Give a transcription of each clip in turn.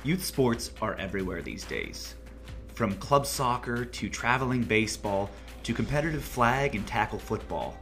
Youth sports are everywhere these days. From club soccer to traveling baseball to competitive flag and tackle football.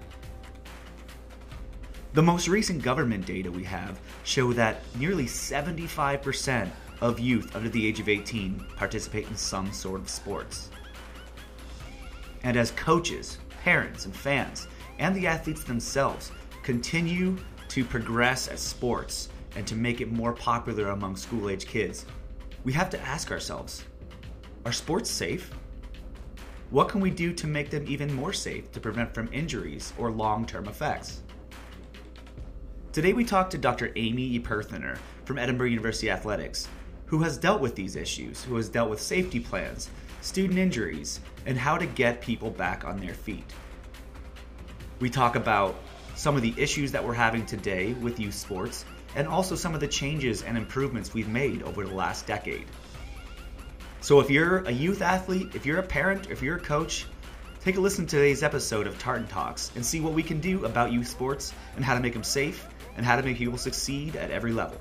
The most recent government data we have show that nearly 75% of youth under the age of 18 participate in some sort of sports. And as coaches, parents, and fans, and the athletes themselves continue to progress at sports and to make it more popular among school-age kids, we have to ask ourselves, are sports safe? What can we do to make them even more safe to prevent from injuries or long-term effects? Today we talk to Dr. Amy E. Perthner from Edinburgh University Athletics, who has dealt with these issues, who has dealt with safety plans, student injuries, and how to get people back on their feet. We talk about some of the issues that we're having today with youth sports, and also some of the changes and improvements we've made over the last decade. So if you're a youth athlete, if you're a parent, if you're a coach, take a listen to today's episode of Tartan Talks and see what we can do about youth sports and how to make them safe and how to make people succeed at every level.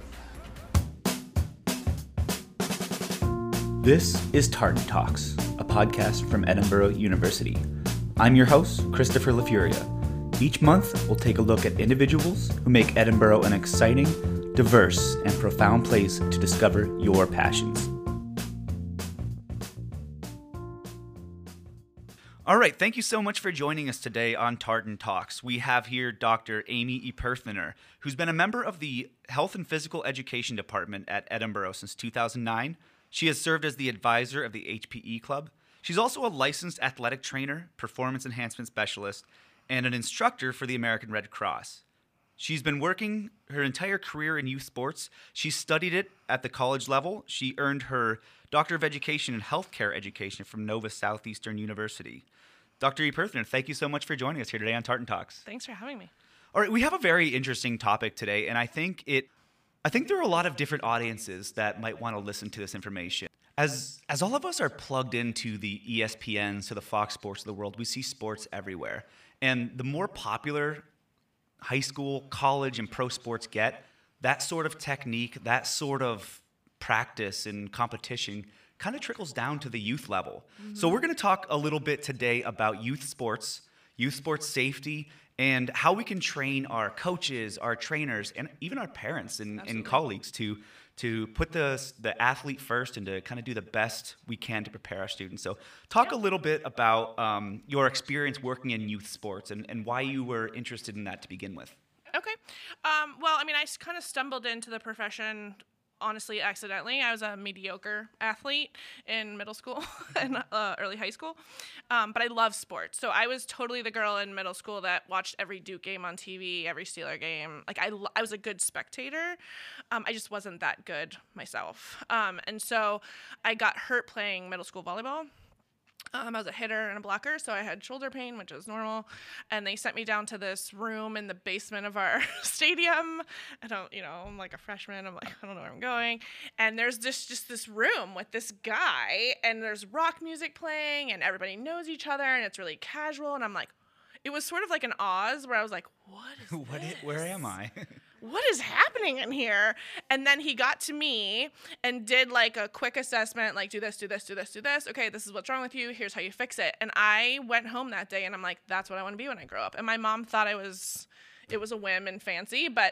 This is Tartan Talks, a podcast from Edinburgh University. I'm your host, Christopher LaFuria. Each month, we'll take a look at individuals who make Edinburgh an exciting, diverse, and profound place to discover your passions. All right, thank you so much for joining us today on Tartan Talks. We have here Dr. Amy E. Perthner, who's been a member of the Health and Physical Education Department at Edinburgh since 2009. She has served as the advisor of the HPE Club. She's also a licensed athletic trainer, performance enhancement specialist, and an instructor for the American Red Cross. She's been working her entire career in youth sports. She studied it at the college level. She earned her Doctor of Education in Healthcare Education from Nova Southeastern University. Dr. E. Perthner, thank you so much for joining us here today on Tartan Talks. Thanks for having me. All right, we have a very interesting topic today, and I think there are a lot of different audiences that might want to listen to this information. As all of us are plugged into the ESPNs, to the Fox Sports of the world, we see sports everywhere. And the more popular high school, college, and pro sports get, that sort of technique, that sort of practice and competition kind of trickles down to the youth level. Mm-hmm. So we're going to talk a little bit today about youth sports safety, and how we can train our coaches, our trainers, and even our parents and colleagues to put the athlete first and to kind of do the best we can to prepare our students. So talk a little bit about your experience working in youth sports and why you were interested in that to begin with. Okay. I kind of stumbled into the profession, honestly, accidentally. I was a mediocre athlete in middle school and early high school, but I love sports. So I was totally the girl in middle school that watched every Duke game on TV, every Steeler game. Like I was a good spectator. I just wasn't that good myself. And so I got hurt playing middle school volleyball. I was a hitter and a blocker, so I had shoulder pain, which is normal. And they sent me down to this room in the basement of our stadium. I'm like a freshman. I'm like, I don't know where I'm going. And there's just this room with this guy, and there's rock music playing, and everybody knows each other, and it's really casual. And I'm like, it was sort of like an Oz, where I was like, what is this? Where am I? What is happening in here? And then he got to me and did like a quick assessment, like do this, do this, do this, do this. Okay, this is what's wrong with you. Here's how you fix it. And I went home that day and I'm like, that's what I want to be when I grow up. And my mom thought it was a whim and fancy, but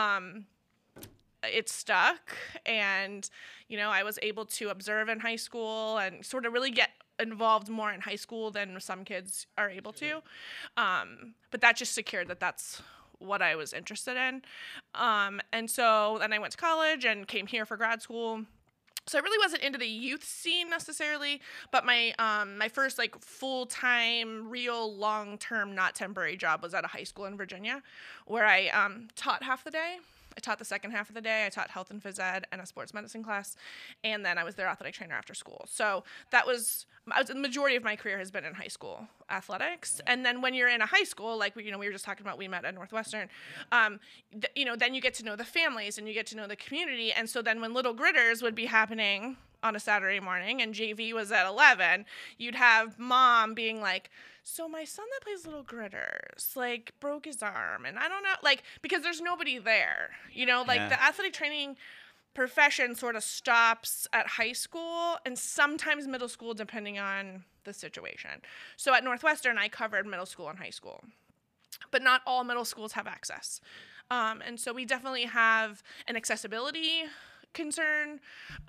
it stuck. And, I was able to observe in high school and sort of really get involved more in high school than some kids are able to. But that just secured that that's what I was interested in. And so then I went to college and came here for grad school. So I really wasn't into the youth scene necessarily, but my first full-time, real long-term, not temporary job was at a high school in Virginia, where I taught half the day. I taught the second half of the day. I taught health and phys ed and a sports medicine class, and then I was their athletic trainer after school. So the majority of my career has been in high school athletics. And then when you're in a high school, we were just talking about, we met at Northwestern, then you get to know the families and you get to know the community. And so then when Little Gritters would be happening on a Saturday morning and JV was at 11, you'd have mom being like, so my son that plays Little Gritters, broke his arm, and I don't know, because there's nobody there, the athletic training profession sort of stops at high school and sometimes middle school, depending on the situation. So at Northwestern, I covered middle school and high school, but not all middle schools have access. And so we definitely have an accessibility concern.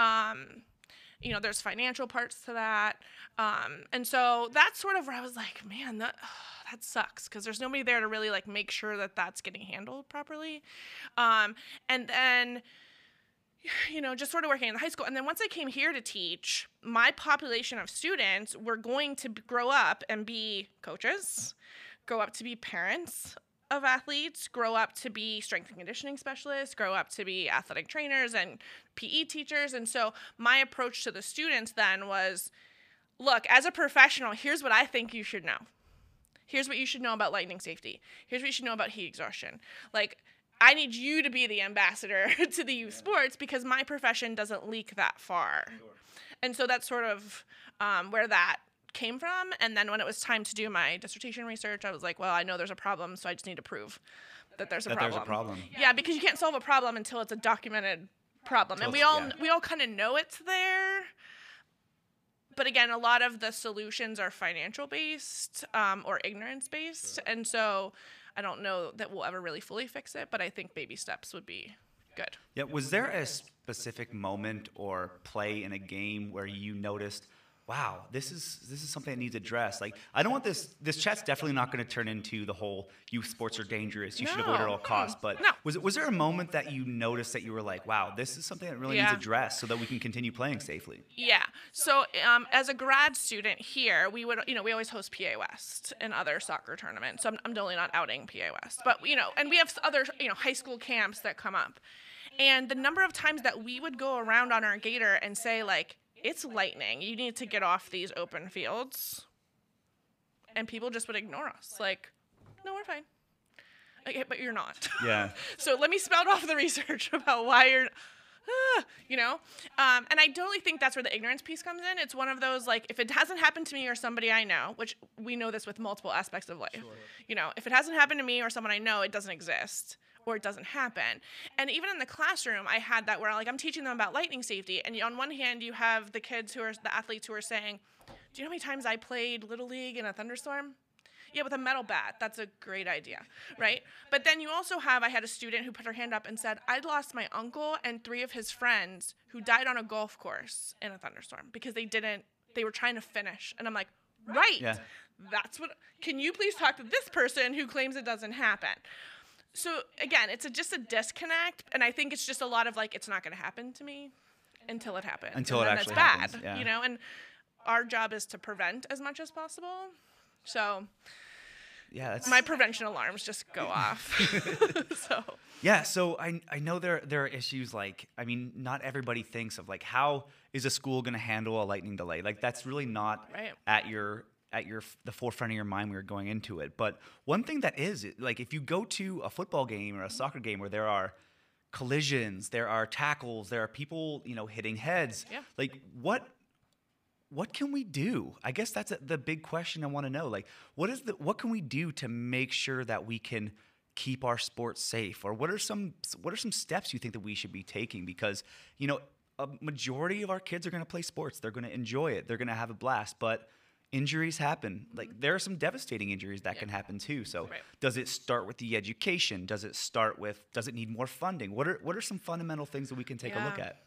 There's financial parts to that. And so that's sort of where I was like, man, that sucks, because there's nobody there to really like make sure that that's getting handled properly. And then, just sort of working in the high school. And then once I came here to teach, my population of students were going to grow up and be coaches, grow up to be parents of athletes, grow up to be strength and conditioning specialists, grow up to be athletic trainers and PE teachers. And so my approach to the students then was, look, as a professional, here's what I think you should know. Here's what you should know about lightning safety. Here's what you should know about heat exhaustion. Like, I need you to be the ambassador to the youth sports, because my profession doesn't leak that far. Sure. And so that's sort of where that came from. And then when it was time to do my dissertation research, I was like, well, I know there's a problem, so I just need to prove that there's a problem. Yeah, because you can't solve a problem until it's a documented problem. And we all kind of know it's there. But again, a lot of the solutions are financial based or ignorance based. Sure. And so I don't know that we'll ever really fully fix it, but I think baby steps would be good. Yeah. Was there a specific moment or play in a game where you noticed, wow, this is something that needs addressed? Like, I don't want this chat's definitely not going to turn into the whole youth sports are dangerous, you should avoid it at all costs. But was there a moment that you noticed that you were like, wow, this is something that really needs addressed so that we can continue playing safely? Yeah. So as a grad student here, we would, we always host PA West and other soccer tournaments. So I'm totally not outing PA West, but and we have other high school camps that come up, and the number of times that we would go around on our gator and say like, it's lightning, you need to get off these open fields. And people just would ignore us. Like, no, we're fine. Okay, but you're not. Yeah. So let me spout off the research about why you're, and I totally think that's where the ignorance piece comes in. It's one of those, like, if it hasn't happened to me or somebody I know, which we know this with multiple aspects of life, sure. If it hasn't happened to me or someone I know, it doesn't exist. Or it doesn't happen. And even in the classroom, I had that where I'm teaching them about lightning safety. And on one hand, you have the athletes who are saying, do you know how many times I played Little League in a thunderstorm? Yeah, with a metal bat. That's a great idea, right? But then you also I had a student who put her hand up and said, I'd lost my uncle and 3 of his friends who died on a golf course in a thunderstorm because they were trying to finish. And I'm like, right. Yeah. Can you please talk to this person who claims it doesn't happen? So again, it's just a disconnect, and I think it's just a lot of like, it's not going to happen to me until it happens. Until it actually happens. That's bad, and our job is to prevent as much as possible. So yeah, my prevention alarms just go off. So I know there are issues like, I mean, not everybody thinks of like, how is a school going to handle a lightning delay? Like, that's really not at the forefront of your mind when you're going into it. But one thing that is, like, if you go to a football game or a soccer game where there are collisions, there are tackles, there are people, hitting heads, like, what can we do? I guess that's the big question I want to know. Like, what can we do to make sure that we can keep our sports safe? Or what are some steps you think that we should be taking? Because, a majority of our kids are going to play sports. They're going to enjoy it. They're going to have a blast. But injuries happen. Like, there are some devastating injuries that can happen too. So does it start with the education? Does it need more funding? What are some fundamental things that we can take a look at?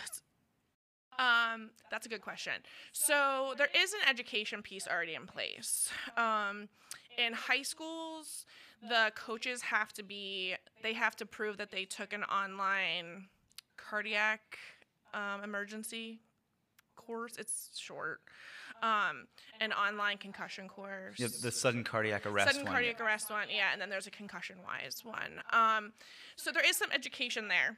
That's a good question. So there is an education piece already in place. In high schools, the coaches have to prove that they took an online cardiac emergency course. It's short. An online concussion course. Yeah, the sudden cardiac arrest one, yeah, and then there's a concussion-wise one. So there is some education there.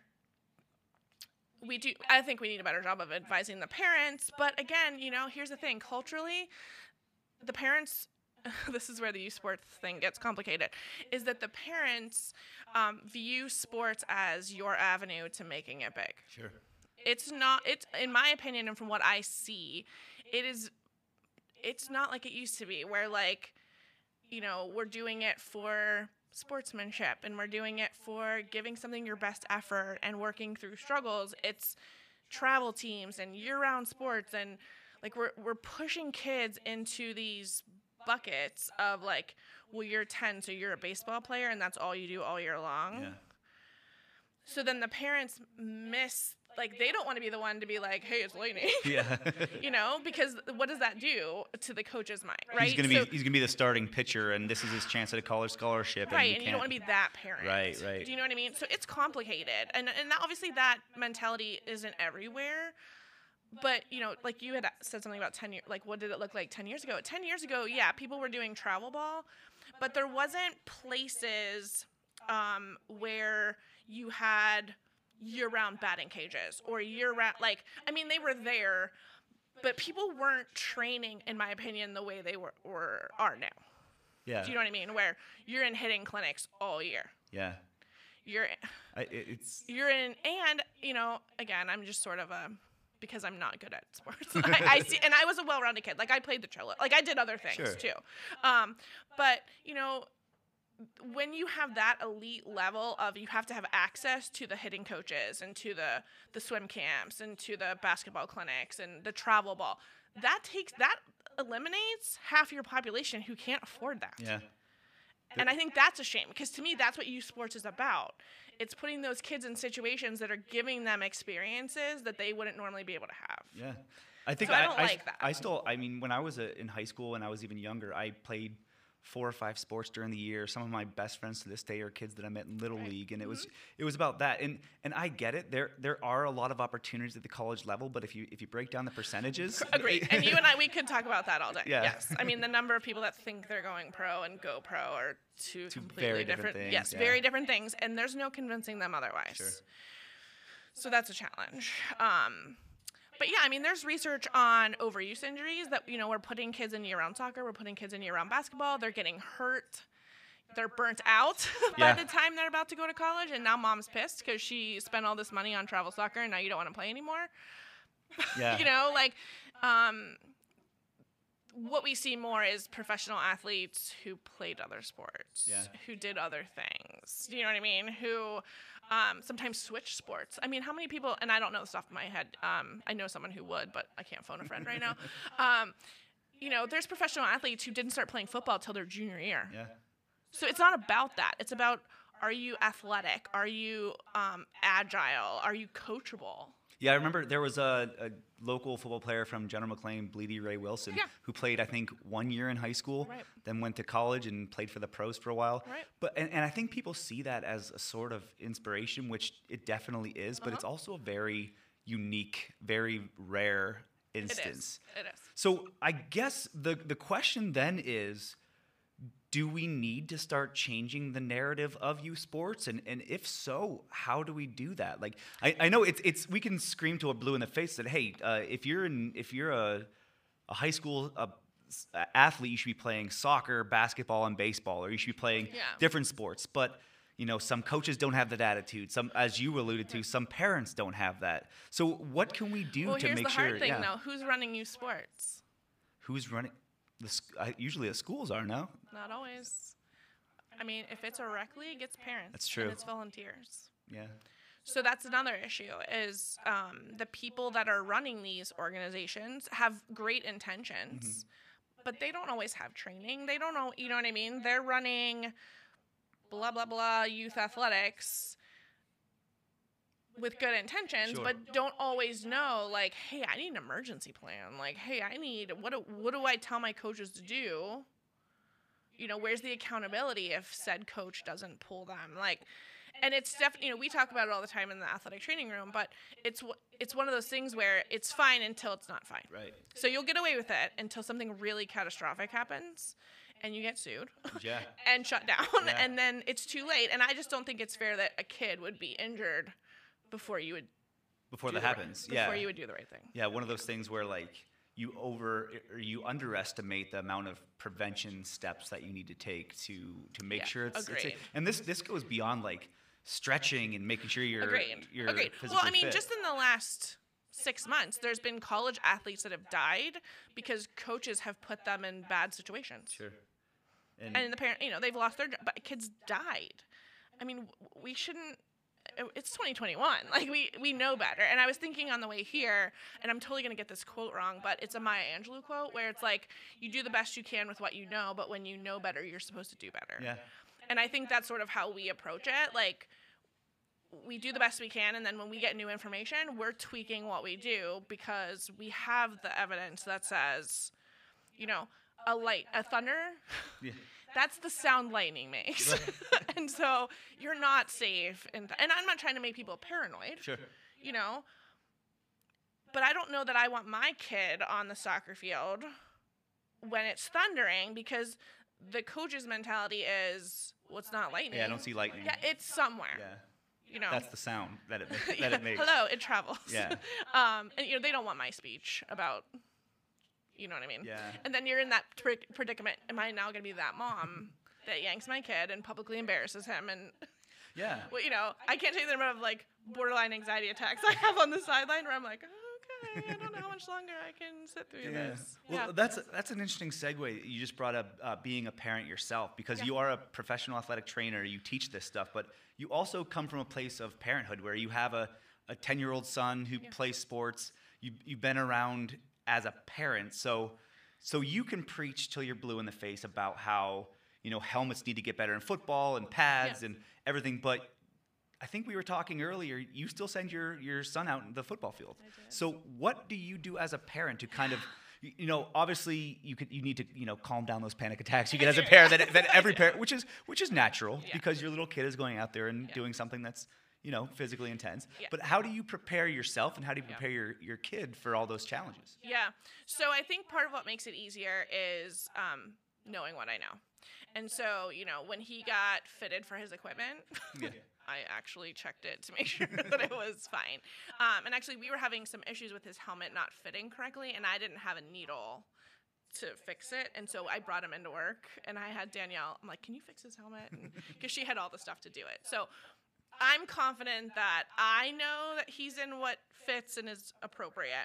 I think we need a better job of advising the parents, but again, here's the thing. Culturally, the parents, this is where the youth sports thing gets complicated, is that the parents view sports as your avenue to making it big. Sure. It's in my opinion, and from what I see, it's not like it used to be where, like, we're doing it for sportsmanship, and we're doing it for giving something your best effort and working through struggles. It's travel teams and year-round sports, and like we're pushing kids into these buckets of like, well, you're 10, so you're a baseball player, and that's all you do all year long. Yeah. So then the parents miss, like, they don't want to be the one to be like, hey, it's Lainey. Yeah. Because what does that do to the coach's mind, right? He's gonna be the starting pitcher, and this is his chance at a college scholarship. Right, and you don't want to be that parent. Right. Do you know what I mean? So it's complicated, and obviously that mentality isn't everywhere. But, like you had said something about 10 years, like what did it look like 10 years ago? 10 years ago, yeah, people were doing travel ball, but there wasn't places where you had year-round batting cages or year-round, they were there, but people weren't training, in my opinion, the way they are now. Yeah. Do you know what I mean? Where you're in hitting clinics all year. Yeah. You're in, and, again, I'm just sort of because I'm not good at sports. I see, and I was a well-rounded kid. Like, I played the cello. Like, I did other things, too. But, when you have that elite level of, you have to have access to the hitting coaches and to the swim camps and to the basketball clinics and the travel ball, that eliminates half your population who can't afford that. Yeah. And I think that's a shame, because to me, that's what youth sports is about. It's putting those kids in situations that are giving them experiences that they wouldn't normally be able to have. Yeah. I think so I don't like that. When I was in high school and I was even younger, I played 4 or 5 sports during the year. Some of my best friends to this day are kids that I met in Little League, and it was about that. And I get it. There are a lot of opportunities at the college level, but if you break down the percentages, agreed. And you and I, we could talk about that all day. Yeah. Yes. I mean, the number of people that think they're going pro and go pro are two completely very different things. Yes, yeah. Very different things, and there's no convincing them otherwise. Sure. So that's a challenge. But yeah, I mean, there's research on overuse injuries that, we're putting kids in year-round soccer, we're putting kids in year-round basketball, they're getting hurt, they're burnt out by the time they're about to go to college, and now mom's pissed because she spent all this money on travel soccer and now you don't want to play anymore. Yeah. What we see more is professional athletes who played other sports, who did other things, do you know what I mean, who sometimes switch sports. I mean, how many people, and I don't know this off my head, I know someone who would, but I can't phone a friend right now. There's professional athletes who didn't start playing football till their junior year. Yeah. So it's not about that. It's about, are you athletic? Are you agile? Are you coachable? Yeah, I remember there was a local football player from General McLean, Bleedy Ray Wilson, who played, I think, 1 year in high school, then went to college and played for the pros for a while. Right. But and I think people see that as a sort of inspiration, which it definitely is, but it's also a very unique, very rare instance. It is. So I guess the question then is, do we need to start changing the narrative of youth sports? And if so, how do we do that? Like, I know it's we can scream to a blue in the face that, hey, if you're a high school athlete, you should be playing soccer, basketball, and baseball, or you should be playing different sports. But some coaches don't have that attitude. Some, as you alluded to, some parents don't have that. So what can we do to make sure? Here's the hard thing, though. Who's running youth sports? Who's running? Usually the schools are, no? Not always. I mean, if it's a rec league, it's parents. That's true. And it's volunteers. Yeah. So that's another issue is the people that are running these organizations have great intentions, but they don't always have training. They don't know, you know what I mean? They're running blah, blah, blah, youth athletics with good intentions, but don't always know, like, hey, I need an emergency plan. Like, hey, what do I tell my coaches to do? Where's the accountability if said coach doesn't pull them? Like, and it's definitely, we talk about it all the time in the athletic training room, but it's one of those things where it's fine until it's not fine. Right. So you'll get away with it until something really catastrophic happens and you get sued and shut down, and then it's too late. And I just don't think it's fair that a kid would be injured before you would that happens. Before you would do the right thing. Yeah, one of those things where like you underestimate the amount of prevention steps that you need to take to make sure it's and this goes beyond like stretching and making sure you're physically well, I mean, fit. just in the last 6 months, there's been college athletes that have died because coaches have put them in bad situations. Sure. And the parent, they've lost their job, but kids died. I mean, we shouldn't. It's 2021. Like we know better. And I was thinking on the way here, and I'm totally gonna get this quote wrong, but it's a Maya Angelou quote where it's like, you do the best you can with what you know, but when you know better, you're supposed to do better. Yeah. And I think that's sort of how we approach it. Like, we do the best we can, and then when we get new information, we're tweaking what we do because we have the evidence that says, a thunder, that's the sound lightning makes. And so you're not safe. And I'm not trying to make people paranoid, Sure. But I don't know that I want my kid on the soccer field when it's thundering, because the coach's mentality is, well, it's not lightning. Yeah, I don't see lightning. Yeah, it's somewhere. Yeah. That's the sound that it makes. Hello, it travels. Yeah. And they don't want my speech about, you know what I mean? Yeah. And then you're in that predicament. Am I now going to be that mom that yanks my kid and publicly embarrasses him? And Yeah. well, I can't tell you the number of like borderline anxiety attacks I have on the sideline where I'm like, okay, I don't know how much longer I can sit through this. Well, that's an interesting segue. You just brought up being a parent yourself, because you are a professional athletic trainer. You teach this stuff, but you also come from a place of parenthood where you have a 10-year-old son who plays sports. You've been around as a parent, so you can preach till you're blue in the face about how helmets need to get better in football and pads and everything, but I think we were talking earlier, you still send your son out in the football field. So what do you do as a parent to kind of, obviously you need to, calm down those panic attacks you get as a parent, that every parent, which is natural because your little kid is going out there and doing something that's, physically intense. Yeah. But how do you prepare yourself, and how do you prepare your kid for all those challenges? Yeah. So I think part of what makes it easier is knowing what I know. And so, when he got fitted for his equipment, I actually checked it to make sure that it was fine. And actually, we were having some issues with his helmet not fitting correctly, and I didn't have a needle to fix it. And so I brought him into work, and I had Danielle, I'm like, can you fix his helmet? Because she had all the stuff to do it. So I'm confident that I know that he's in what fits and is appropriate.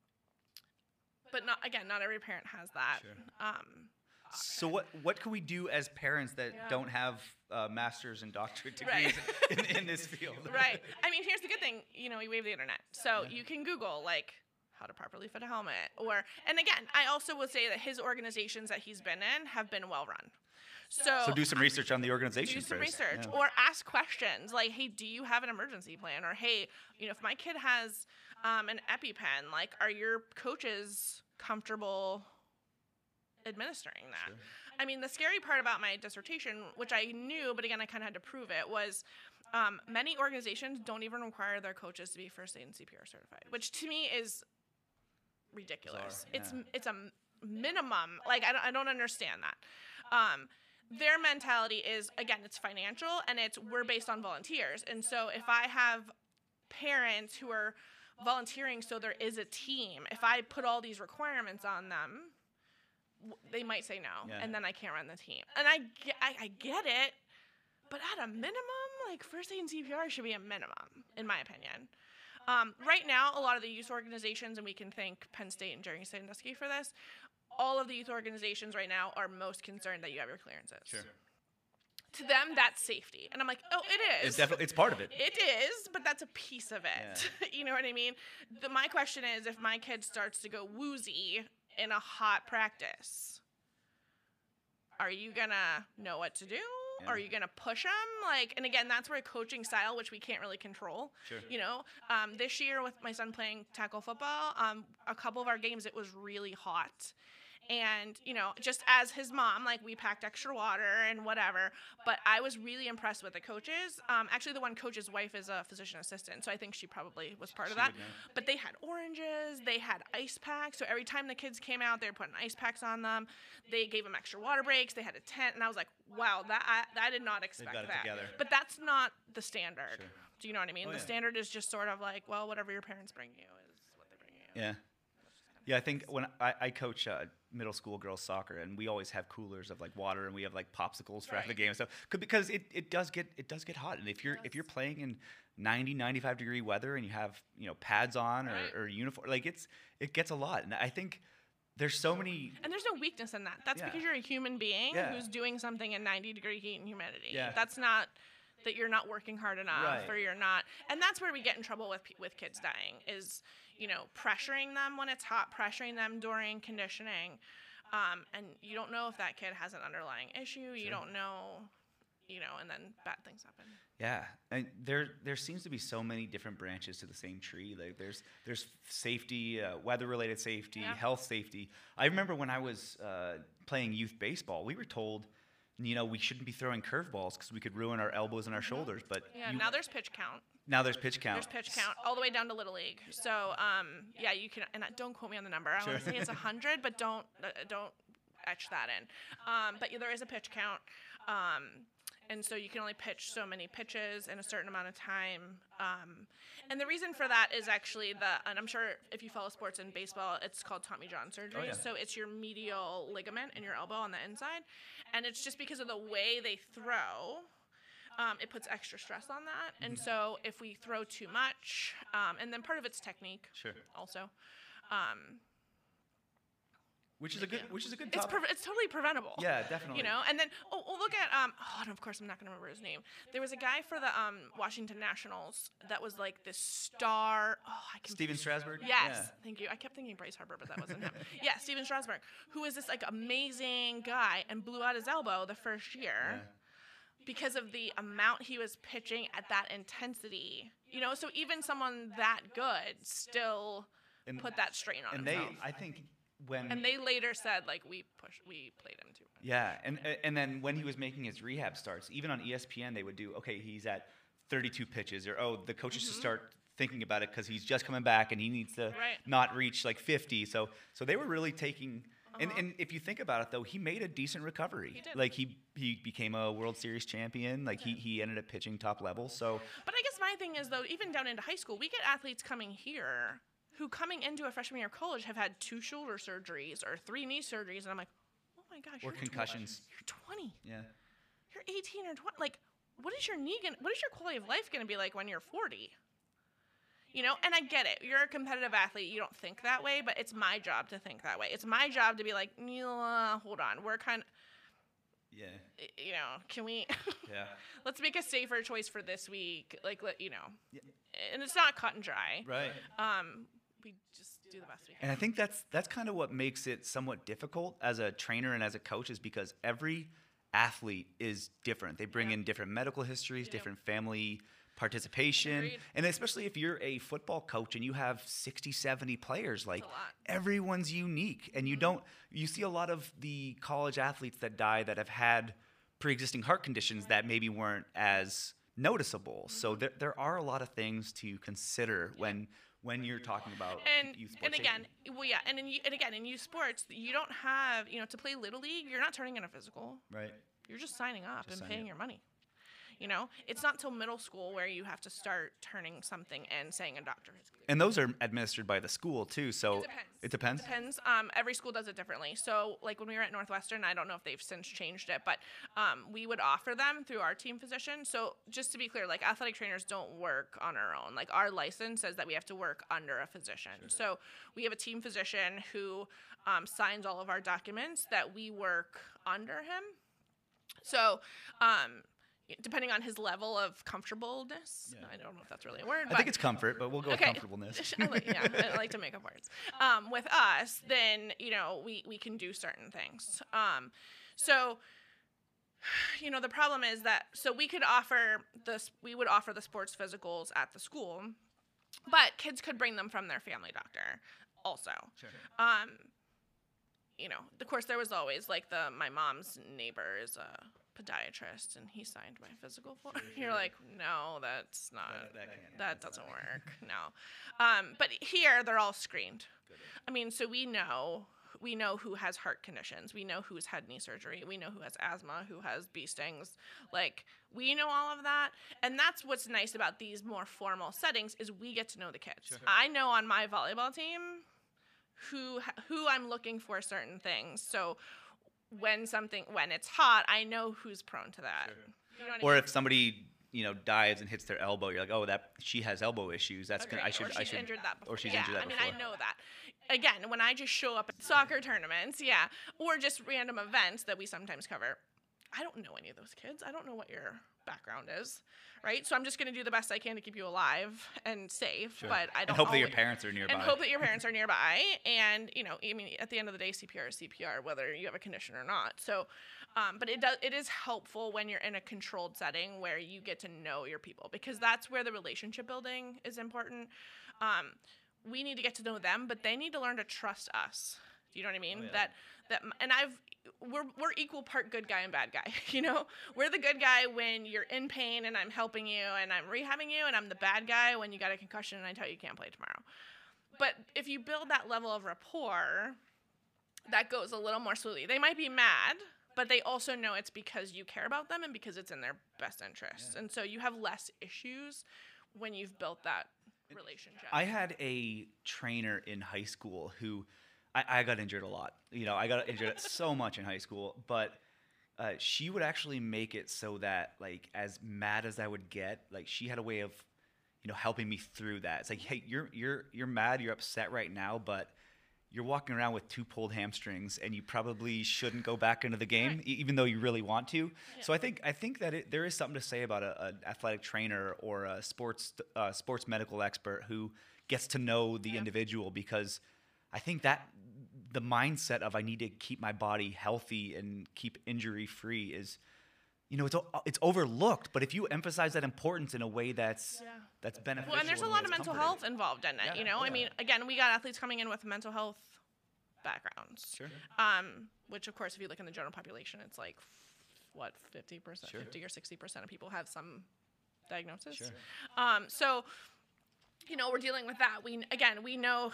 But not every parent has that. Sure. So what can we do as parents that don't have master's and doctorate degrees in this field? Right. I mean, here's the good thing. We have the internet. So you can Google, like, how to properly fit a helmet. And again, I also will say that his organizations that he's been in have been well run. So do some research on the organization first. Do some research. Yeah. Or ask questions like, hey, do you have an emergency plan? Or, hey, if my kid has an EpiPen, like, are your coaches comfortable administering that? Sure. I mean, the scary part about my dissertation, which I knew, but again, I kind of had to prove it, was many organizations don't even require their coaches to be first aid and CPR certified, which to me is ridiculous. Bizarre. It's a minimum. Like, I don't understand that. Their mentality is, again, it's financial, and we're based on volunteers. And so if I have parents who are volunteering so there is a team, if I put all these requirements on them, they might say no, and then I can't run the team. And I get it, but at a minimum, like, first aid and CPR should be a minimum, in my opinion. Right now, a lot of the youth organizations, and we can thank Penn State and Jerry Sandusky for this, all of the youth organizations right now are most concerned that you have your clearances. Sure. To them, that's safety. And I'm like, oh, it is. It's part of it. It is, but that's a piece of it. Yeah. You know what I mean? My question is, if my kid starts to go woozy in a hot practice, are you going to know what to do? Yeah. Are you going to push them? Like, and again, that's where coaching style, which we can't really control. Sure. This year with my son playing tackle football, a couple of our games, it was really hot. And, just as his mom, like, we packed extra water and whatever. But I was really impressed with the coaches. Actually, the one coach's wife is a physician assistant, so I think she probably was part of that. But they had oranges. They had ice packs. So every time the kids came out, they were putting ice packs on them. They gave them extra water breaks. They had a tent. And I was like, wow, I did not expect They've got that. It together. But that's not the standard. Sure. Do you know what I mean? The standard is just sort of like, well, whatever your parents bring you is what they bring you. Yeah. Yeah, I think when I coach middle school girls soccer, and we always have coolers of like water, and we have like popsicles for after the game and stuff, because it does get hot, and if you're playing in 90, 95 degree weather and you have pads on or uniform, like it gets a lot, and I think there's so many. And there's no weakness in that. That's because you're a human being who's doing something in 90-degree heat and humidity. Yeah. That's not that you're not working hard enough or you're not. And that's where we get in trouble with kids dying is, pressuring them when it's hot, pressuring them during conditioning. And you don't know if that kid has an underlying issue. You don't know, and then bad things happen. Yeah, and there seems to be so many different branches to the same tree. Like there's safety, weather-related safety, health safety. I remember when I was playing youth baseball, we were told, we shouldn't be throwing curveballs because we could ruin our elbows and our shoulders. But now there's pitch count. Now there's pitch count. There's pitch count all the way down to Little League. So you can, and don't quote me on the number. I want to say it's 100, but don't etch that in. But there is a pitch count. And so you can only pitch so many pitches in a certain amount of time. And the reason for that is actually and I'm sure if you follow sports in baseball, it's called Tommy John surgery. Oh, yeah. So it's your medial ligament in your elbow on the inside. And it's just because of the way they throw, it puts extra stress on that. And so if we throw too much, and then part of it's technique also. Which is a good topic. It's totally preventable. Yeah, definitely. And then look at and of course I'm not going to remember his name. There was a guy for the Washington Nationals that was like this star. Steven Strasburg. Yes, thank you. I kept thinking Bryce Harper, but that wasn't him. Yeah, Steven Strasburg, who was this like amazing guy and blew out his elbow the first year. Because of the amount he was pitching at that intensity, so even someone that good still put that strain on himself. And I think. And they later said, we played him too much. Yeah, and then when he was making his rehab starts, even on ESPN, they would do, okay, he's at 32 pitches, or, the coaches should start thinking about it because he's just coming back and he needs to not reach 50. So they were really taking, and if you think about it, though, he made a decent recovery. He did. He became a World Series champion. He ended up pitching top level. So. But I guess my thing is, though, even down into high school, we get athletes coming here who coming into a freshman year of college have had 2 shoulder surgeries or 3 knee surgeries, and I'm like, oh my gosh, or concussions. You're 20. Yeah. You're 18 or 20. What is your quality of life gonna be like when you're 40? And I get it. You're a competitive athlete. You don't think that way, but it's my job to think that way. It's my job to be like, hold on, we're kind of. Yeah. Can we? Yeah. Let's make a safer choice for this week. Yeah. And it's not cut and dry. Right. We just do the best we can. And I think that's kind of what makes it somewhat difficult as a trainer and as a coach is because every athlete is different. They bring in different medical histories, different family participation. Agreed. And especially if you're a football coach and you have 60, 70 players, everyone's unique. And you see a lot of the college athletes that die that have had pre-existing heart conditions that maybe weren't as noticeable. So there are a lot of things to consider when you're talking about youth sports. In youth sports, you don't have, to play Little League, you're not turning in a physical. Right. You're just signing up and paying your money. It's not till middle school where you have to start turning something and saying a doctor has cleared. And those are administered by the school too, so it depends. It depends. Every school does it differently. So, when we were at Northwestern, I don't know if they've since changed it, but we would offer them through our team physician. So, just to be clear, athletic trainers don't work on our own. Our license says that we have to work under a physician. Sure. So, we have a team physician who signs all of our documents that we work under him. So, depending on his level of comfortableness. Yeah. I don't know if that's really a word. I think it's comfort, but we'll go with comfortableness. I like to make up words. With us, then, we can do certain things. So, the problem is that, we would offer the sports physicals at the school, but kids could bring them from their family doctor also. Sure. Of course, there was always, my mom's neighbor is a podiatrist and he signed my physical for me. You're like, no, that's not, that doesn't work. No. But here they're all screened. Good. So we know who has heart conditions. We know who's had knee surgery. We know who has asthma, who has bee stings. We know all of that. And that's what's nice about these more formal settings is we get to know the kids. Sure. I know on my volleyball team who I'm looking for certain things. So when it's hot, I know who's prone to that. Sure. Or if somebody, dives and hits their elbow, you're like, oh, that she has elbow issues. That's Agreed. I should Injured that before. or she's yeah, injured that I mean, before. I know that. Again, when I just show up at soccer tournaments, or just random events that we sometimes cover, I don't know any of those kids. I don't know what your background is, right? So I'm just going to do the best I can to keep you alive and safe, Sure. but I don't and hope that your parents are nearby. And hope that your parents are nearby. And, I mean, at the end of the day, CPR is CPR, whether you have a condition or not. So, but it is helpful when you're in a controlled setting where you get to know your people, because that's where the relationship building is important. We need to get to know them, but they need to learn to trust us. Do you know what I mean? Oh, yeah. And we're equal part good guy and bad guy. We're the good guy when you're in pain and I'm helping you and I'm rehabbing you, and I'm the bad guy when you got a concussion and I tell you can't play tomorrow. But if you build that level of rapport, that goes a little more smoothly. They might be mad, but they also know it's because you care about them and because it's in their best interest. Yeah. And so you have less issues when you've built that relationship. I had a trainer in high school who I got injured a lot. I got injured so much in high school, but she would actually make it so that, like, as mad as I would get, like, she had a way of, helping me through that. It's like, hey, you're mad, you're upset right now, but you're walking around with 2 pulled hamstrings, and you probably shouldn't go back into the game, right, even though you really want to. Yeah. So I think that there is something to say about an athletic trainer or a sports medical expert who gets to know the individual, because I think that the mindset of I need to keep my body healthy and keep injury free is, it's overlooked. But if you emphasize that importance in a way that's beneficial, well, and there's a lot of mental health involved in it. Yeah. I mean, again, we got athletes coming in with mental health backgrounds. Sure. Which, of course, if you look in the general population, it's like 50%, sure, 50 or 60% of people have some diagnosis. Sure. So, we're dealing with that. We know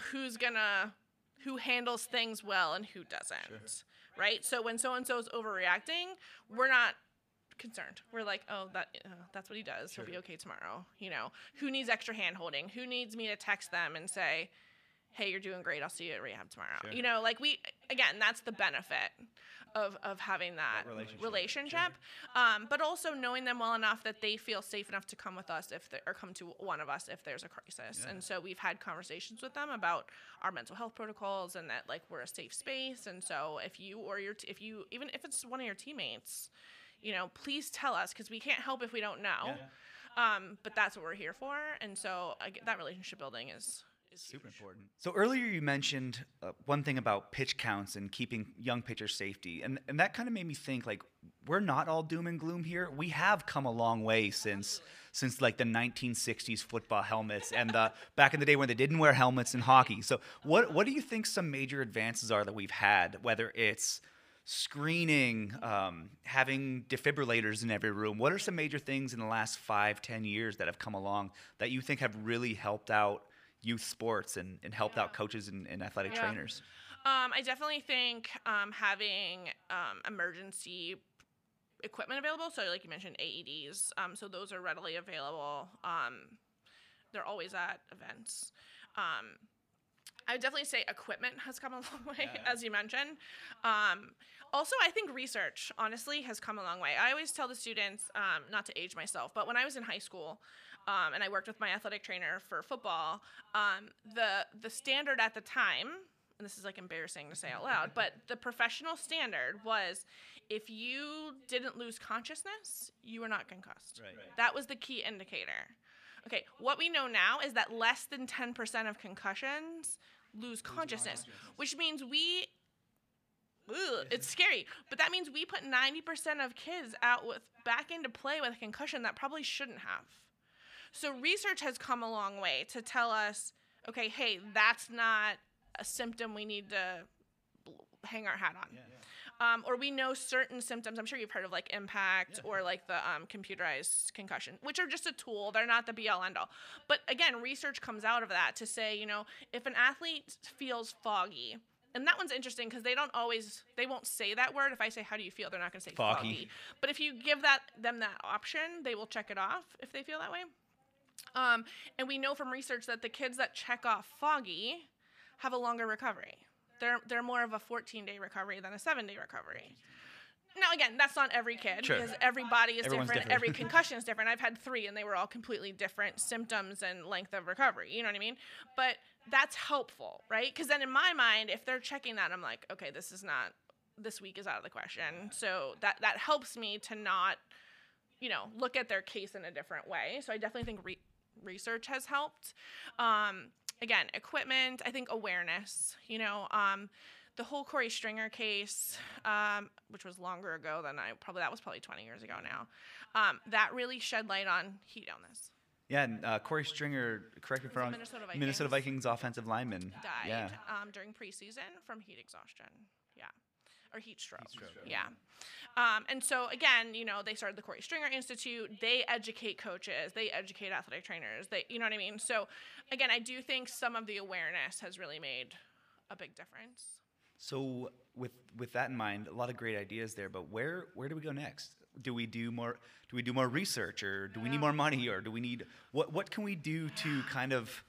who handles things well and who doesn't, sure, right? So when so-and-so is overreacting, we're not concerned. We're like, oh, that's what he does. Sure. He'll be okay tomorrow. Who needs extra hand holding? Who needs me to text them and say, hey, you're doing great, I'll see you at rehab tomorrow. Sure. That's the benefit of having that relationship. Sure. But also knowing them well enough that they feel safe enough to come with us or come to one of us if there's a crisis. Yeah. And so we've had conversations with them about our mental health protocols and that, like, we're a safe space. And so if you even if it's one of your teammates, please tell us, because we can't help if we don't know. Yeah. But that's what we're here for. And so that relationship building is super important. So earlier you mentioned one thing about pitch counts and keeping young pitchers' safety, and that kind of made me think, like, we're not all doom and gloom here. We have come a long way since like the 1960s football helmets and back in the day when they didn't wear helmets in hockey. So what do you think some major advances are that we've had, whether it's screening, having defibrillators in every room? What are some major things in the last 5-10 years that have come along that you think have really helped out youth sports and helped out coaches and athletic trainers? I definitely think having emergency equipment available. So like you mentioned, AEDs. So those are readily available. They're always at events. I would definitely say equipment has come a long way, as you mentioned. Also, I think research, honestly, has come a long way. I always tell the students, not to age myself, but when I was in high school, and I worked with my athletic trainer for football, the standard at the time, and this is like embarrassing to say out loud, but the professional standard was if you didn't lose consciousness, you were not concussed. Right. That was the key indicator. Okay, what we know now is that less than 10% of concussions lose consciousness, which means it's scary, but that means we put 90% of kids back into play with a concussion that probably shouldn't have. So research has come a long way to tell us, okay, hey, that's not a symptom we need to hang our hat on. Yeah. Or we know certain symptoms. I'm sure you've heard of like impact or like the computerized concussion, which are just a tool. They're not the be-all, end-all. But again, research comes out of that to say, if an athlete feels foggy, and that one's interesting because they won't say that word. If I say, how do you feel? They're not going to say foggy. But if you give them that option, they will check it off if they feel that way. And we know from research that the kids that check off foggy have a longer recovery. They're more of a 14-day recovery than a 7-day recovery. Now, again, that's not every kid Sure. because every body is Everyone's different. different. Every concussion is different. I've had 3, and they were all completely different symptoms and length of recovery. You know what I mean? But that's helpful, right? Because then in my mind, if they're checking that, I'm like, okay, this week is out of the question. So that helps me to not, look at their case in a different way. So I definitely think research has helped. Again, equipment, I think awareness, the whole Corey Stringer case, which was longer ago than that was probably 20 years ago now, that really shed light on heat illness. Yeah, and Corey Stringer, correct me if I'm wrong, Minnesota Vikings offensive lineman. Died during preseason from heat exhaustion. Yeah. Or heat stroke. Yeah. And so, again, they started the Corey Stringer Institute. They educate coaches. They educate athletic trainers. You know what I mean? So, again, I do think some of the awareness has really made a big difference. So with that in mind, a lot of great ideas there, but where do we go next? Do we do more research, or do we need more money, or do we need what can we do to kind of,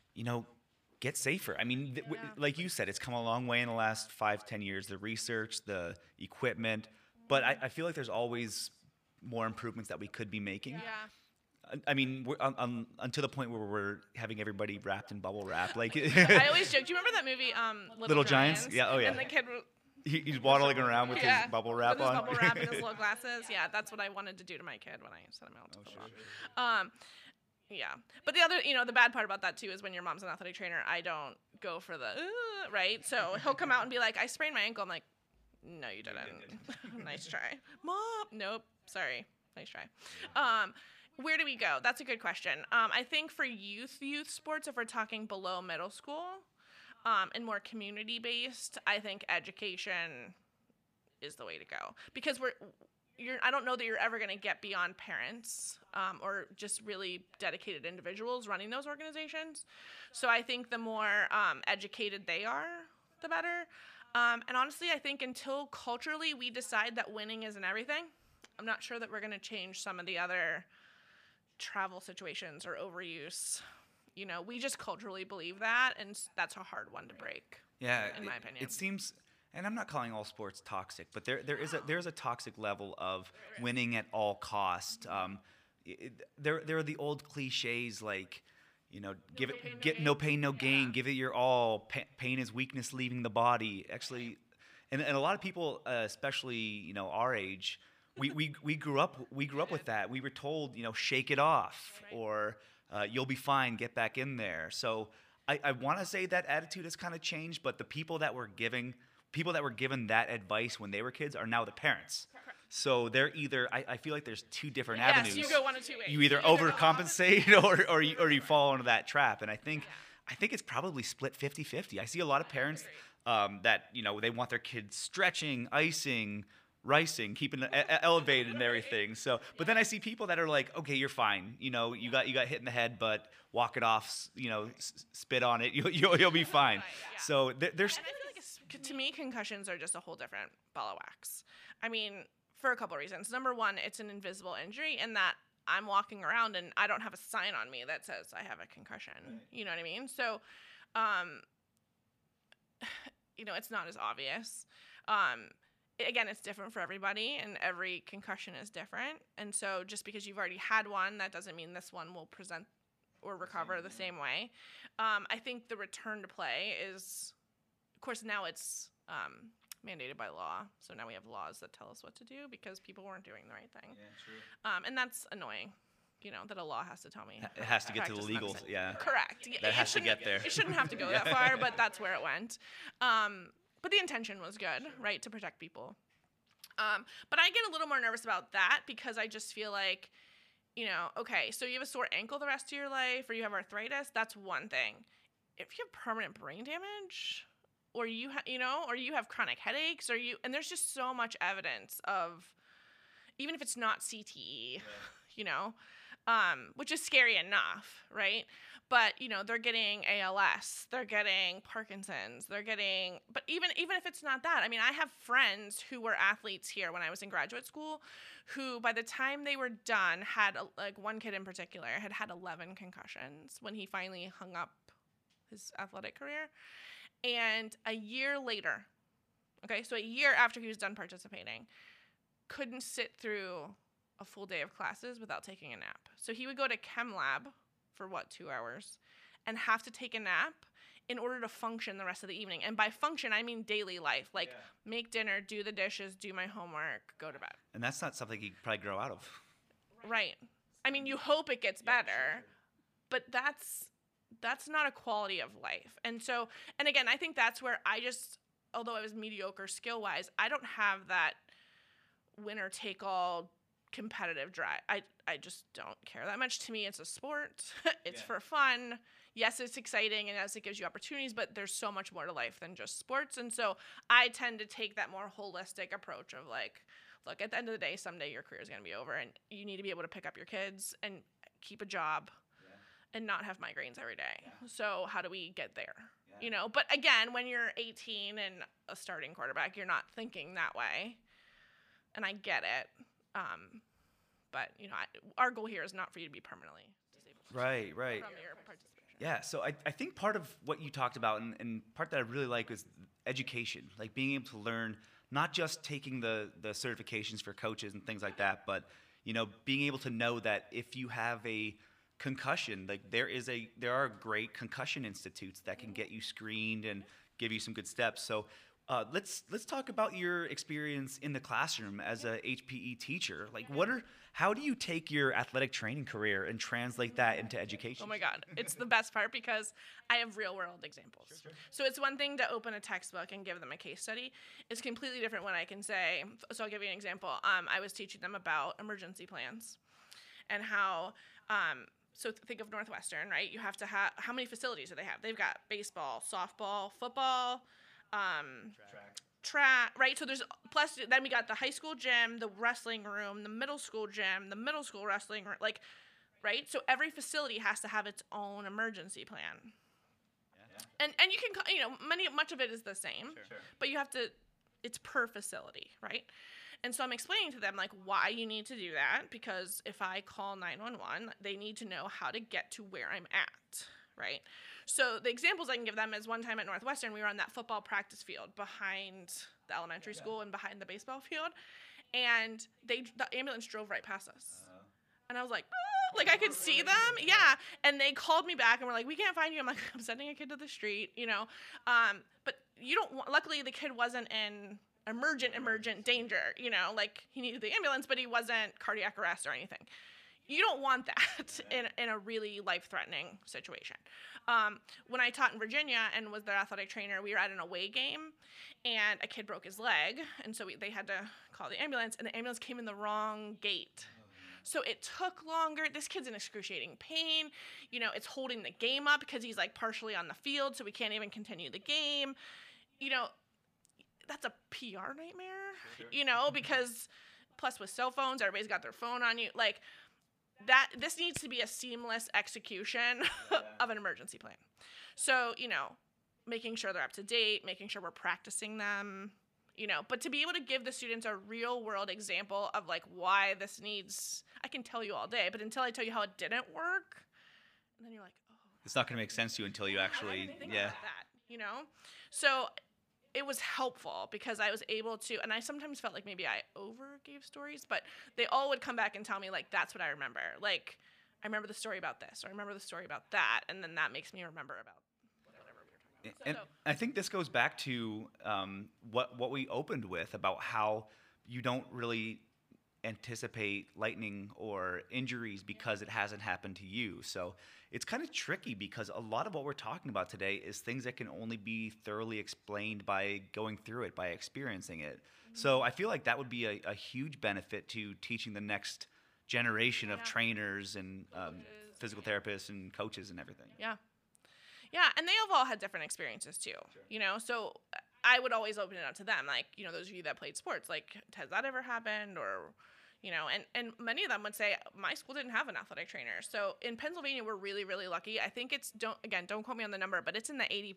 get safer? I mean, like you said, it's come a long way in the last 5-10 years, the research, the equipment, but I feel like there's always more improvements that we could be making. Yeah. I mean, we're to the point where we're having everybody wrapped in bubble wrap. Like I always joke. Do you remember that movie, Little Giants? Yeah. Oh, yeah. And the kid, he's waddling around with his bubble wrap with on. His bubble wrap and his little glasses. Yeah, that's what I wanted to do to my kid when I sent him out to the mall. Yeah, but the other, the bad part about that too is when your mom's an athletic trainer, I don't go for the right. So he'll come out and be like, "I sprained my ankle." I'm like, "No, you didn't. Nice try, Mom. Nope, sorry. Nice try." Where do we go? That's a good question. I think for youth sports, if we're talking below middle school, and more community-based, I think education is the way to go. Because I don't know that you're ever going to get beyond parents or just really dedicated individuals running those organizations. So I think the more educated they are, the better. And honestly, I think until culturally we decide that winning isn't everything, I'm not sure that we're going to change some of the other travel situations or overuse. We just culturally believe that, and that's a hard one to break. Yeah, in my opinion. It seems, and I'm not calling all sports toxic, but there is a toxic level of winning at all cost. There are the old cliches like, no pain, no gain, give it your all. Pain is weakness leaving the body. Actually, and a lot of people, especially our age, we grew up with that. We were told, shake it off, or you'll be fine, get back in there. So I want to say that attitude has kind of changed, but the people that were given that advice when they were kids are now the parents. So they're either, I feel like there's two different avenues. Yes, you go one of two ways. You either overcompensate or you fall into that trap. And I think it's probably split 50-50. I see a lot of parents that, they want their kids stretching, icing, ricing, keeping elevated and everything. So, but then I see people that are like, okay, you're fine. You got hit in the head, but walk it off. Spit on it. You'll be fine. Right, yeah. So there's. And I feel like to me, concussions are just a whole different ball of wax. I mean, for a couple of reasons. Number one, it's an invisible injury in that I'm walking around and I don't have a sign on me that says I have a concussion. Right. You know what I mean? So, it's not as obvious. Again, it's different for everybody, and every concussion is different. And so just because you've already had one, that doesn't mean this one will present or recover the same way. I think the return to play is, of course, now it's mandated by law. So now we have laws that tell us what to do because people weren't doing the right thing. Yeah, true. And that's annoying, that a law has to tell me. It has to get to the legals, yeah. Correct. That has to get there. It shouldn't have to go that far, but that's where it went. But the intention was good, right, to protect people. But I get a little more nervous about that because I just feel like, okay, so you have a sore ankle the rest of your life or you have arthritis, that's one thing. If you have permanent brain damage or you have chronic headaches and there's just so much evidence of, even if it's not CTE, which is scary enough, right? But, they're getting ALS, they're getting Parkinson's, but even if it's not that, I mean, I have friends who were athletes here when I was in graduate school who, by the time they were done, had, one kid in particular had 11 concussions when he finally hung up his athletic career. And a year later, okay, so a year after he was done participating, couldn't sit through a full day of classes without taking a nap. So he would go to chem lab for 2 hours and have to take a nap in order to function the rest of the evening. And by function, I mean daily life, like make dinner, do the dishes, do my homework, go to bed. And that's not something you probably grow out of. Right. I mean, you hope it gets better, but that's not a quality of life. And so, and again, I think that's where although I was mediocre skill-wise, I don't have that winner-take-all competitive drive. I just don't care that much. To me, it's a sport. It's for fun. Yes, it's exciting, and yes, it gives you opportunities, but there's so much more to life than just sports. And so I tend to take that more holistic approach of like, look, at the end of the day, someday your career is going to be over, and you need to be able to pick up your kids and keep a job and not have migraines every day. So how do we get there? You know, but again, when you're 18 and a starting quarterback, you're not thinking that way. And I get it. But, you know, our goal here is not for you to be permanently disabled. Right. From your participation. Yeah, so I think part of what you talked about and part that I really like is education, like being able to learn, not just taking the certifications for coaches and things like that, but, you know, being able to know that if you have a concussion, like there are great concussion institutes that can get you screened and give you some good steps. So let's talk about your experience in the classroom as a HPE teacher. Like how do you take your athletic training career and translate that into education? Oh my God, it's the best part because I have real world examples. Sure. So it's one thing to open a textbook and give them a case study. It's completely different when I can say, so I'll give you an example. I was teaching them about emergency plans and how, so think of Northwestern, right? You have to have, how many facilities do they have? They've got baseball, softball, football, track, right? So there's, plus then we got the high school gym, the wrestling room, the middle school gym, the middle school wrestling room, like, right? So every facility has to have its own emergency plan. And you can, you know, much of it is the same, but you have to, it's per facility, right? And so I'm explaining to them, like, why you need to do that, because if I call 911, they need to know how to get to where I'm at, right? So the examples I can give them is one time at Northwestern, we were on that football practice field behind the elementary school and behind the baseball field, and the ambulance drove right past us. And I was like, ah! Like I could see them, and they called me back and were like, we can't find you. I'm like, I'm sending a kid to the street, you know, but you don't want, luckily the kid wasn't in emergent danger, you know, like he needed the ambulance, but he wasn't cardiac arrest or anything. You don't want that in a really life-threatening situation. When I taught in Virginia and was their athletic trainer, we were at an away game, and a kid broke his leg, and so they had to call the ambulance, and the ambulance came in the wrong gate. So it took longer. This kid's in excruciating pain. You know, it's holding the game up because he's like partially on the field, so we can't even continue the game. You know, that's a PR nightmare, you know, because plus with cell phones, everybody's got their phone on you. Like that, this needs to be a seamless execution of an emergency plan. So, you know, making sure they're up to date, making sure we're practicing them, you know, but to be able to give the students a real world example of like why this needs, I can tell you all day, but until I tell you how it didn't work, and then you're like, oh. It's not going to make sense to you until you actually, I didn't think about that, you know? So it was helpful because I was able to, and I sometimes felt like maybe I over gave stories, but they all would come back and tell me like, that's what I remember. Like, I remember the story about this, or I remember the story about that, and then that makes me remember about whatever we were talking about. And I think this goes back to what we opened with about how you don't really anticipate lightning or injuries because it hasn't happened to you. So it's kind of tricky because a lot of what we're talking about today is things that can only be thoroughly explained by going through it, by experiencing it. Mm-hmm. So I feel like that would be a huge benefit to teaching the next generation of trainers and physical therapists and coaches and everything. Yeah, and they have all had different experiences too, you know, so I would always open it up to them, like, you know, those of you that played sports, like, has that ever happened? Or, you know, and many of them would say, my school didn't have an athletic trainer. So in Pennsylvania, we're really, really lucky. I think it's, don't quote me on the number, but it's in the 80%.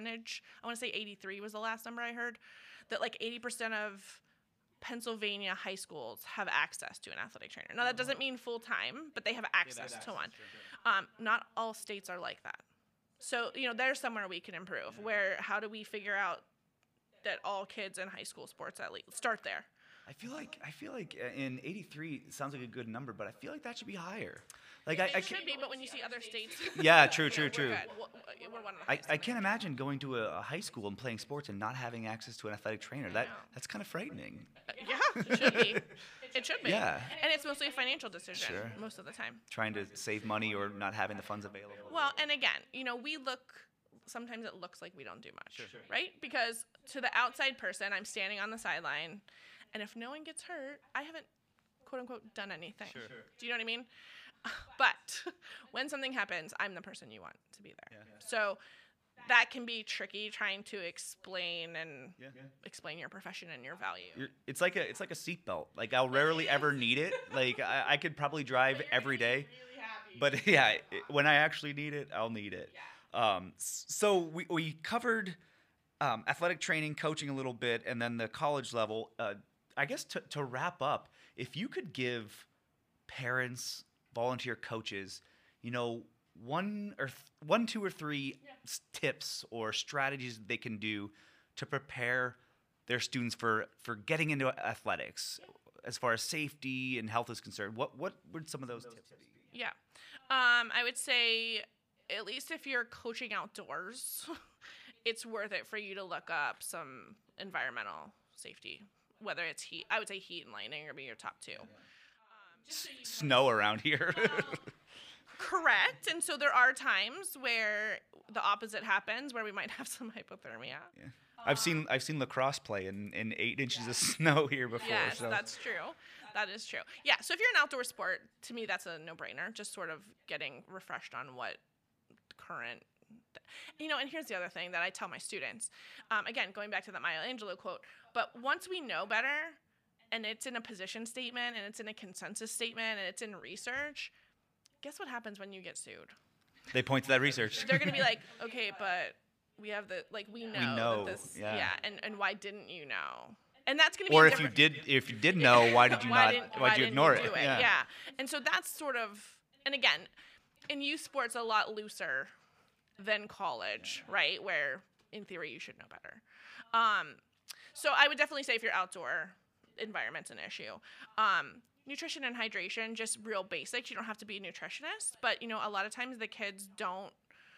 I want to say 83 was the last number I heard, that like 80% of Pennsylvania high schools have access to an athletic trainer. Now, that doesn't mean full-time, but they have access to one. Not all states are like that. So, you know, there's somewhere we can improve, where how do we figure out that all kids in high school sports at least start there? I feel like in 83 it sounds like a good number, but I feel like that should be higher. Like It should be, but when you see other states, Yeah, true. we're good. We're one of the highest I in the can't country. imagine going to a high school and playing sports and not having access to an athletic trainer. know. That's kind of frightening. Yeah, it should be. It should be. Yeah. And it's mostly a financial decision Sure. most of the time. Trying to save money or not having the funds available. Well, and again, sometimes it looks like we don't do much, right? Because to the outside person, I'm standing on the sideline, and if no one gets hurt, I haven't, quote unquote, done anything. Do you know what I mean? But when something happens, I'm the person you want to be there. So that can be tricky trying to explain your profession and your value. It's like a seatbelt. Like I'll rarely ever need it. Like I could probably drive every day, but yeah, when I actually need it, I'll need it. So we covered athletic training, coaching a little bit, and then the college level. I guess to wrap up, if you could give parents, volunteer coaches, one, two, or three tips or strategies that they can do to prepare their students for getting into athletics, as far as safety and health is concerned. What would some of those tips be? Yeah. I would say, at least if you're coaching outdoors, it's worth it for you to look up some environmental safety, whether it's heat. I would say heat and lightning would be your top two. Snow around here. Correct. And so there are times where the opposite happens, where we might have some hypothermia. Yeah. I've seen lacrosse play in 8 inches of snow here before. Yes, so. that's true. That is true. Yeah, so if you're an outdoor sport, to me that's a no-brainer, just sort of getting refreshed on what current and here's the other thing that I tell my students. Again, going back to that Maya Angelou quote, but once we know better, and it's in a position statement, and it's in a consensus statement, and it's in research, guess what happens when you get sued? They point to that research. They're going to be like, okay, but we have we know that this, yeah. and why didn't you know? And that's going to be or a if you different- did know, why did you why why'd you didn't ignore do it? Yeah. And so that's sort of, and again, in youth sports, a lot looser than college, right? Where in theory you should know better. So I would definitely say if you're outdoor, environment's an issue. Nutrition and hydration, just real basics. You don't have to be a nutritionist, but a lot of times the kids don't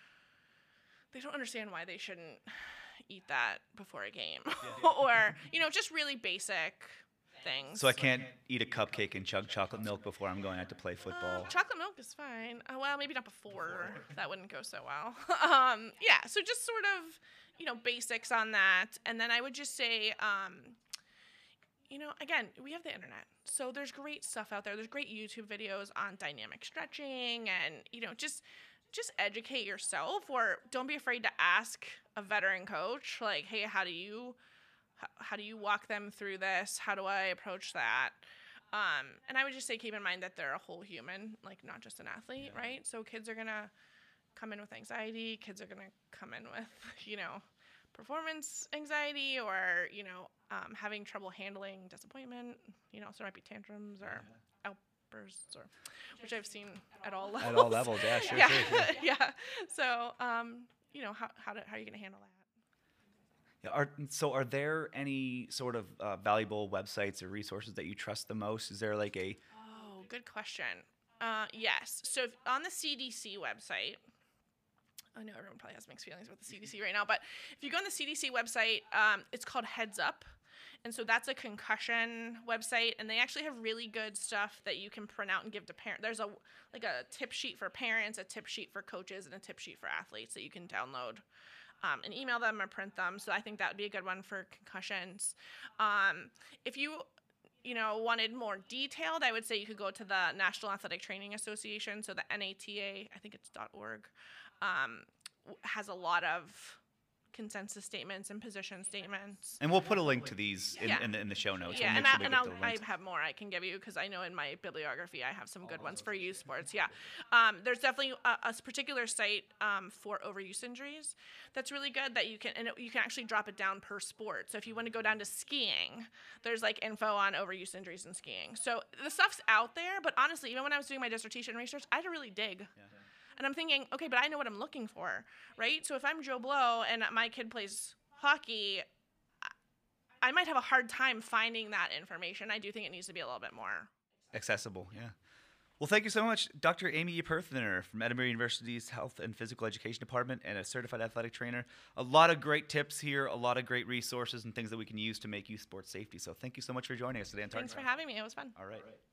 understand why they shouldn't eat that before a game, or just really basic things. So I can't eat a cupcake and chug chocolate milk before I'm going out to play football. Chocolate milk is fine. Well, maybe not before. That wouldn't go so well. So just sort of, basics on that. And then I would just say, again, we have the internet. So there's great stuff out there. There's great YouTube videos on dynamic stretching and, just educate yourself, or don't be afraid to ask a veteran coach, like, hey, how do you walk them through this? How do I approach that? And I would just say, keep in mind that they're a whole human, like not just an athlete, right? So kids are going to come in with anxiety. Kids are going to come in with, performance anxiety, or, having trouble handling disappointment, so there might be tantrums or outbursts, which I've seen at all levels. At all levels, yeah, sure. Yeah. So, how are you going to handle that? Are there any sort of valuable websites or resources that you trust the most? Is there like a... Oh, good question. Yes. So on the CDC website, I know everyone probably has mixed feelings about the CDC right now, but if you go on the CDC website, it's called Heads Up. And so that's a concussion website, and they actually have really good stuff that you can print out and give to parents. There's a tip sheet for parents, a tip sheet for coaches, and a tip sheet for athletes that you can download and email them or print them. So I think that would be a good one for concussions. If you wanted more detailed, I would say you could go to the National Athletic Training Association. So the NATA, I think it's .org, has a lot of consensus statements and position statements. And we'll put a link to these in the show notes. Yeah, we'll I have more I can give you, because I know in my bibliography I have some good ones for youth sports. Yeah, there's definitely a particular site for overuse injuries that's really good, that you can actually drop it down per sport. So if you want to go down to skiing, there's info on overuse injuries in skiing. So the stuff's out there, but honestly, even when I was doing my dissertation research, I had to really dig. Yeah. And I'm thinking, okay, but I know what I'm looking for, right? So if I'm Joe Blow and my kid plays hockey, I might have a hard time finding that information. I do think it needs to be a little bit more accessible. Yeah. Well, thank you so much, Dr. Amy Perthner from Edinburgh University's Health and Physical Education Department and a certified athletic trainer. A lot of great tips here, a lot of great resources and things that we can use to make youth sports safety. So thank you so much for joining us today on Target. Thanks for having me. It was fun. All right.